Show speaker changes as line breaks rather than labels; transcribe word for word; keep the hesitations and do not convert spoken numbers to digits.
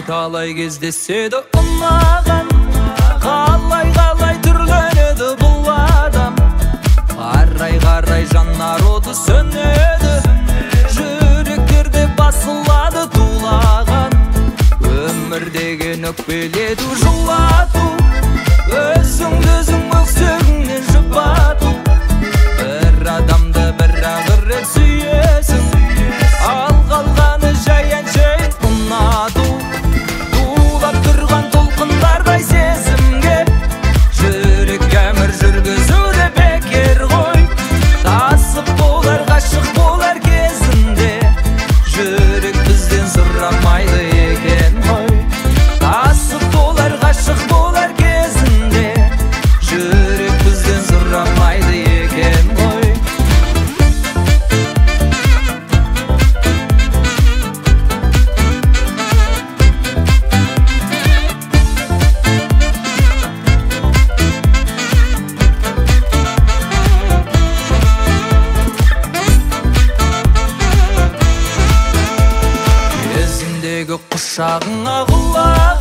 талай кездеседі ұнаған, қалай-қалай түрленеді бұл адам. Қарай-қарай жанар оты сөнеді, жүректерде басылады тулаған. Өмір деген өкпелету, жылату, өзіңді өзің өксігіңнен жұбату. Бір адамды бір-ақ рет сүйесің, ал қалғаны жай әншейін ұнату. Тулап тұрған толқындардай сезімге, жүрек әмір жүргізуді бекер ғой. Тасып болар, ғашық болар кезінде, жүрек бізден сұрамайды екен ғой. Тасып болар, ғашық болар кезінде, жүрек бізден сұрамайды екен ғой. Құшағыңа құлақ